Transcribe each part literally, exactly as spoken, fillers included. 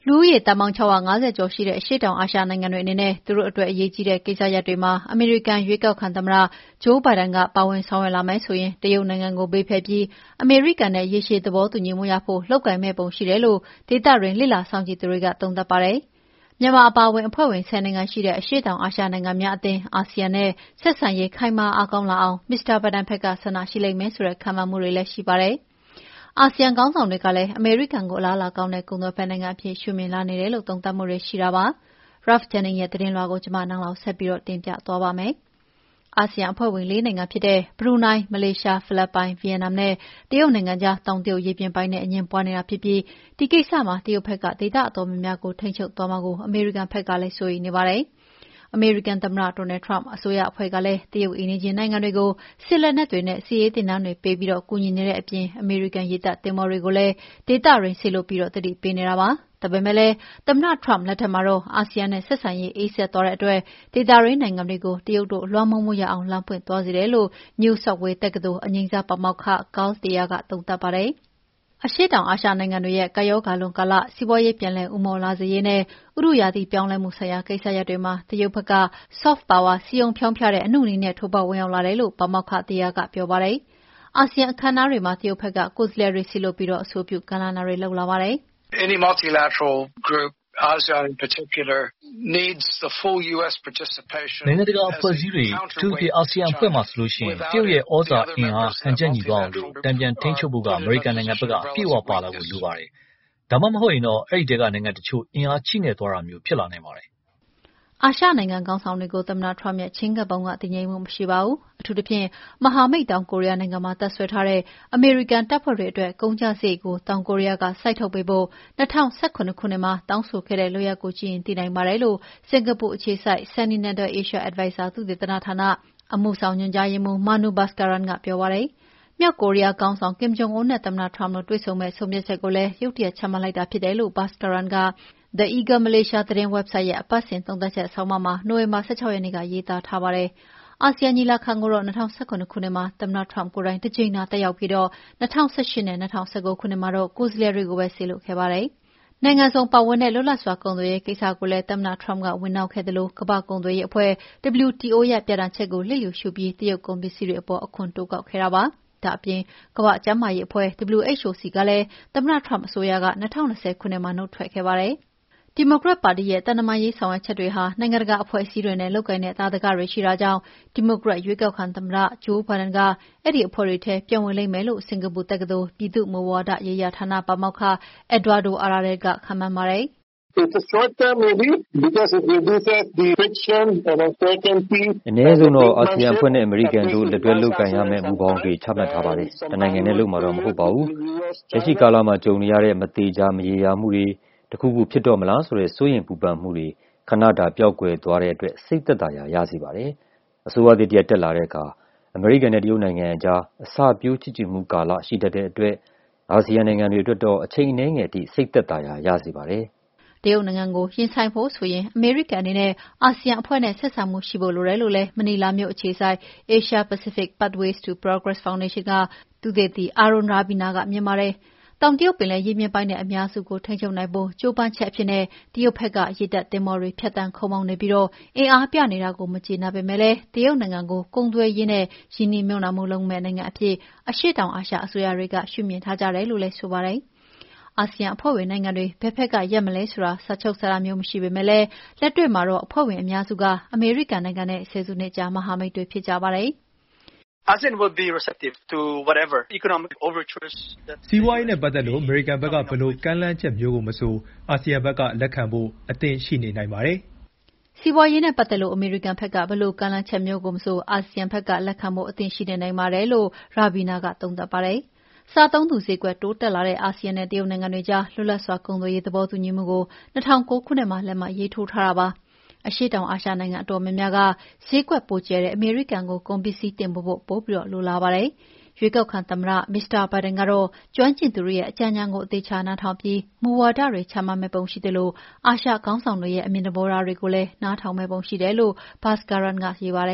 လူဦးရေတန်ပေါင်း၆၅၀ကျော်ရှိတဲ့အရှေ့တောင်အာရှနိုင်ငံတွေအနေနဲ့သူတို့အတွက်အရေးကြီးတဲ့ကိစ္စရပ်တွေမှာအမေရိကန်ရွေးကောက်ခံသမ္မတဂျိုးဘိုင်ဒန်ကပါဝင်ဆောင်ရွက်လာမယ်ဆိုရင်တရုတ်နိုင်ငံကိုဘေးဖယ်ပြီးအမေရိကန်နဲ့ရေရှည်သဘောတူညီမှုရဖို့လုပ်ကိုင်မဲ့ပုံရှိတယ်လို့ဒေသတွင်းလေ့လာစောင့်ကြည့်သူတွေကသုံးသပ်ပါတယ်။မြန်မာအပါအဝင်အဖွဲ့ဝင်ဆယ်နိုင်ငံရှိတဲ့အရှေ့တောင်အာရှနိုင်ငံများအသင်းအာဆီယံနဲ့ဆက်ဆံရေးခိုင်မာအားကောင်းလာအောင်မစ္စတာဘိုင်ဒန်ဘက်ကဆန္ဒရှိလိမ့်မယ်ဆိုတဲ့ခန့်မှန်းမှုတွေလည်းရှိပါတယ်။အာဆီယံခေါင်းဆောင်တွေကလည်းအမေရိကန်ကိုအလားအလာကောင်းတဲ့ကုန်သွယ်ဖက်နိုင်ငံအဖြစ်ရှုမြင်လာနေတယ်လို့သုံးသပ်မှုတွေရှိတာပါ။ Ralph Jennings ရဲ့သတင်းလွှာကိုကျွန်မနန်းလောင်ဆက်ပြီးတော့တင်ပြသွားပါမယ်။အာဆီယံအဖွဲ့ဝင်လေးနိုင်ငံဖြစ်တဲ့ဘရူနိုင်း၊မလေးရှား၊ဖိလစ်ပိုင်၊ဗီယက်နမ်နဲ့တရုတ်နိုင်ငံကြားတောင်တရုတ်ရေပြင်ပိုင်းနဲ့အငြင်းပွားနေတာဖြစ်ပြီးဒီကိစ္စမှာတရုတ်ဘက်ကဒေသအတော်များများကိုထိန်းချုပ်သွားမှာကိုအမေရိကန်ဘက်ကလည်းစိုးရိမ်နေပါတယ်။အမေရိကန်သမ္မတ Donald Trump အစိုးရအဖွဲ့ကလည်းတရုတ်အိမ်နီးချင်းနိုင်ငံတွေကိုစစ်လက်နက်တွေနဲ့စစ်ရေးသင်တန်းတွေပေးပြီးကူညီနေတဲ့အပြင်အမေရိကန်ရေတပ်သင်္ဘောတွေကိုလည်းဒေသတွင်းစေလွှတ်ပြီးသတိပေးနေတာပါ။ဒါပေမဲ့လည်းသမ္မတ Trump လက်ထက်မှာတော့အာဆီယံနဲ့ဆက်ဆံရေးအေးစက်သွားတဲ့အတွက်ဒေသတွင်းနိုင်ငံတွေကိုတရုတ်တို့လွှမ်းမိုးမှုရအောင်လမ်းဖွင့်သွားစေတယ်လို့ New South Wales တက္ကသိုလ်အငြိမ်းစားပါမောက္ခ Carl Thayer ကသုံးသပ်ပါတယ်။အရှေ့တောင်အာရှနိုင်ငံတွေရဲ့ကပ်ရောဂါလွန်ကာလစီးပွားရေးပြန်လည်ဦးမော့လာစေရေးနဲ့ဥတုရာသီပြောင်းလဲမှုဆိုင်ရာကိစ္စရပ်တွေမှာတရုတ်ဘက်က soft power စည်းရုံးဖျောင်းဖျတဲ့အနုနည်းနဲ့ထိုးပေါက်ဝင်ရောက်လာတယ်လို့ပါမောက္ခ Thayer ကပြောပါတယ်။အာဆီယံအခမ်းအနားတွေမှာတရုတ်ဘက်ကကိုယ်စားလှယ်တွေဆီလွှတ်ပြီးအဆိုပြုကမ်းလှမ်းတာတွေလုပ်လာပါတယ်။ Any multilateral group ASEAN in particular needs the full U S participation နိုင်ငံတကာအဖွဲ့အစည်းတွေအထူးဖြင့်အာဆီယံအဖွဲ့မှာဆိုလို့ရှိရင်တရုတ်ရဲ့ဩဇာအင်အားဟန်ချက်ညီသွားအောင်လို့တံပြန်ထိန်းချုပ်ဖို့ကအမေရိကန်နိုင်ငံဘက်ကအပြည့်အဝပါလာဖို့လိုပါတယ်။ဒါမှမဟုတ်ရင်တော့အဲ့ဒီတဲကနိုင်ငံတချို့အင်အားချိနဲ့သွားတာမျိုးဖြစ်လာနိုင်ပါတယ်။အာရှနိုင်ငံခေါင်းဆောင်တွေကိုသမ္မတ Trump ရဲ့ချင်းကပ်ပုံကတည်ငြိမ်မှုမရှိပါဘူး။အထူးသဖြင့်မဟာမိတ်တောင်ကိုရီးယားနိုင်ငံမှာတပ်ဆွဲထားတဲ့အမေရိကန်တပ်ဖွဲ့တွေအတွက်ကုန်ကျစရိတ်ကိုတောင်ကိုရီးယားကစိုက်ထုတ်ပေးဖို့၂၀၁၇ခုနှစ်မှာတောင်းဆိုခဲ့တဲ့လုပ်ရပ်ကိုကြည့်ရင်သိနိုင်ပါတယ်လို့စင်ကာပူအခြေစိုက် Sentinel Asia Advisor သုတေသနဌာနအမှုဆောင်ညွှန်ကြားရေးမှူး Manu Bhaskaran ကပြောပါတယ်။မြောက်ကိုရီးယားခေါင်းဆောင် Kim Jong Un နဲ့သမ္မတ Trump တို့တွေ့ဆုံမဲ့ဆုံးဖြတ်ချက်ကိုလည်းရုတ်တရက်ချမှတ်လိုက်တာဖြစ်တယ်လို့ Bhaskaran ကThe Eagle Malaysia သတင်းဝက်ဘ်ဆိုက်ရဲ့အပတ်စဉ်သုံးသပ်ချက်ဆောင်းပါးမှာနိုဝင်ဘာ၁၆ရက်နေ့ကရေးသားထားပါတယ်။အာဆီယံညီလာခံကိုတော့၂၀၁၇ခုနှစ်မှာသမ္မတ Trump ကိုယ်တိုင်တစ်ကြိမ်သာတက်ရောက်ပြီးတော့၂၀၁၈နဲ့၂၀၁၉ခုနှစ်မှာတော့ကိုယ်စားလှယ်တွေကိုပဲစေလွှတ်ခဲ့ပါတယ်။နိုင်ငံစုံပါဝင်တဲ့လွတ်လပ်စွာကုန်သွယ်ရေးကိစ္စကိုလည်းသမ္မတ Trump ကဝင်နှောက်ခဲ့သလိုကမ္ဘာ့ကုန်သွယ်ရေးအဖွဲ့ W T O ရဲ့ပြဌာန်းချက်ကိုလျစ်လျူရှုပြီးတရုတ်ကုန်ပစ္စည်းတွေအပေါ်အခွန်တိုးကောက်ခဲ့တာပါ။ဒါအပြင်ကမ္ဘာ့ကျန်းမာရေးအဖွဲ့ W H O ဆီကလည်းသမ္မတ Trump အစိုးရက၂၀၂၀ခုနှစ်မှာနှုတ်ထွက်ခဲ့ပါတယ်။ဒီမိုကရက်ပါတီရဲ့သံတမန်ရေးဆောင်ရွက်ချက်တွေဟာနိုင်ငံတကာအဖွဲ့အစည်းတွေနဲ့လုပ်ကိုင်တဲ့သာဓကတွေရှိတာကြောင့်ဒီမိုကရက်ရွေးကောက်ခံသမ္မတဂျိုးဘိုင်ဒန်ကအဲ့ဒီအဖွဲ့တွေထဲပြန်ဝင်လိမ့်မယ်လို့စင်ကာပူတက္ကသိုလ်ပြည်သူ့မူဝါဒရေးရာဌာနပါမောက္ခ Eduardo Araral ကခန့်မှန်းပါတယ်။ It's a short term maybe because it reduces the friction and uncertainty အနည်းဆုံးတော့အာဆီယံအဖွဲ့နဲ့အမေရိကန်တို့လက်တွဲလုပ်ကိုင်ရမယ့်မူပေါင်းတွေချမှတ်ထားပါတယ်။တနိုင်ငံနဲ့လုပ်မှာတော့မဟုတ်ပါဘူး။လက်ရှိကာလမှာကြုံနေရတဲ့မတေချာမရေရာမှုတွေတခုခုဖြစ်တော့မလားဆိုတဲ့စိုးရိမ်ပူပန်မှုတွေခဏတာပျောက်ကွယ်သွားတဲ့အတွက်စိတ်သက်သာရာရစေပါတယ်။အစိုးရသစ်တရပ်တက်လာတဲ့အခါအမေရိကန်နဲ့တရုတ်နိုင်ငံအကြားအစပျိုးချစ်ကြည်မှုကာလရှိတတ်တဲ့အတွက်အာဆီယံနိုင်ငံတွေအတွက်တော့အချိန်အနည်းငယ်အထိစိတ်သက်သာရာရစေပါတယ်။တရုတ်နိုင်ငံကိုရင်ဆိုင်ဖို့ဆိုရင်အမေရိကန်အနေနဲ့အာဆီယံအဖွဲ့နဲ့ဆက်ဆံမှုရှိဖို့လိုတယ်လို့လည်းမနီလာမြို့အခြေစိုက် Asia Pacific Pathways to Progress Foundation ကသုတေသီ Arun Rabina ကမြင်ပါတယ်။တောင်တရုတ်ပင်လယ်ရေမြင့်ပိုင်းနဲ့အများစုကိုထိန်းချုပ်နိုင်ဖို့ကြိုးပမ်းချက်အဖြစ်နဲ့တရုတ်ဘက်ကရေတပ်သင်္ဘောတွေဖြတ်တန်းခုံမောင်းနေပြီးတော့အင်အားပြနေတာကိုမကျေနပ်ပေမဲ့လည်းတရုတ်နိုင်ငံကိုကုန်သွယ်ရေးနဲ့ရင်းနှီးမြှုပ်နှံမှုလုပ်မဲ့နိုင်ငံအဖြစ်အရှေ့တောင်အာရှအစိုးရတွေကရှုမြင်ထားကြတယ်လို့လည်းဆိုပါတယ်။အာဆီယံအဖွဲ့ဝင်နိုင်ငံတွေဘယ်ဘက်ကရက်မလဲဆိုတာစာချုပ်စာတမ်းမျိုးမရှိပေမဲ့လည်းလက်တွေ့မှာတော့အဖွဲ့ဝင်အများစုကအမေရိကန်နိုင်ငံနဲ့ဆယ်စုနှစ်ကြာမဟာမိတ်တွေဖြစ်ကြပါတယ်။ ASEAN will be receptive to whatever economic overtures that စီးပွားရေးနဲ့ပတ်သက်လို့အမေရိကန်ဘက်ကဘယ်လိုကမ်းလှမ်းချက်မျိုးကိုမဆိုအာဆီယံဘက်ကလက်ခံဖို့အသင့်ရှိနေနိုင်ပါတယ်။စီးပွားရေးနဲ့ပတ်သက်လို့အမေရိကန်ဘက်ကဘယ်လိုကမ်းလှမ်းချက်မျိုးကိုမဆိုအာဆီယံဘက်ကလက်ခံဖို့အသင့်ရှိနေနိုင်ပါတယ်လို့ရာဘီနာကသုံးသပ်ပါတယ်။စားသုံးသူဈေးကွက်တိုးတက်လာတဲ့အာဆီယံနဲ့တရုတ်နိုင်ငံတွေကြားလွတ်လပ်စွာကုန်သွယ်ရေးသဘောတူညီမှုကို၂၀၀၉ခုနှစ်မှာလက်မှတ်ရေးထိုးထားတာပါ။အရှေ့တောင်အာရှနိုင်ငံအတော်များများကဈေးကွက်ပိုကျယ်တဲ့အမေရိကန်ကိုကုန်ပစ္စည်းတင်ပို့ဖို့ပိုပြီးလိုလားပါတယ်။ရွေးကောက်ခံသမ္မတမစ္စတာဘိုင်ဒန်ကတော့ကျွမ်းကျင်သူတွေရဲ့အကြံဉာဏ်ကိုအသေးချာနားထောင်ပြီးမူဝါဒတွေချမှတ်မဲ့ပုံရှိသလိုအာရှခေါင်းဆောင်တွေရဲ့အမြင်သဘောထားတွေကိုလည်းနားထောင်မဲ့ပုံရှိတယ်လို့ Bhaskaran ကရေးပါတယ်။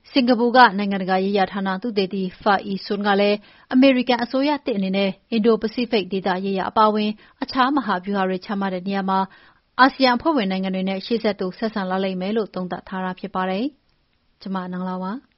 စင်ကာပူကနိုင်ငံတကာရေးရာဌာနသုတေသီ Fah Yi Sun ကလည်းအမေရိကန်အစိုးရသစ်အနေနဲ့အင်ဒိုပစိဖိတ်ဒေသရေးရာအပါအဝင်အခြားမဟာဗျူဟာတွေချမှတ်တဲ့နေရာမှာအာဆီယံအဖွဲ့ဝင်နိုင်ငံတွေနဲ့ရှေ့ဆက်တိုးဆက်ဆံလာလိမ့်မယ်လို့သုံးသပ်ထားတာဖြစ်ပါတယ်။ကျွန်မနန်းလာပါ